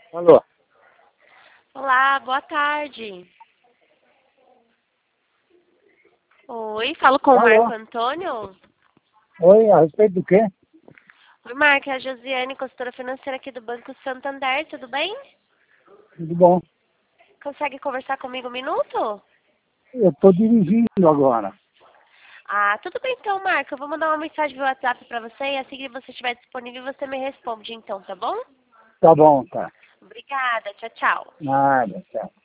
Alô? Olá, boa tarde. Oi, falo com o Alô? Marco Antônio. Oi, a respeito do quê? Oi, Marco, é a Josiane, consultora financeira aqui do Banco Santander, tudo bem? Tudo bom? Consegue conversar comigo um minuto? Eu estou dirigindo agora. Ah, tudo bem então, Marco. Eu vou mandar uma mensagem via WhatsApp pra você e assim que você estiver disponível, você me responde então, tá bom? Tá bom, tá. Obrigada, tchau, tchau. Nada, tchau.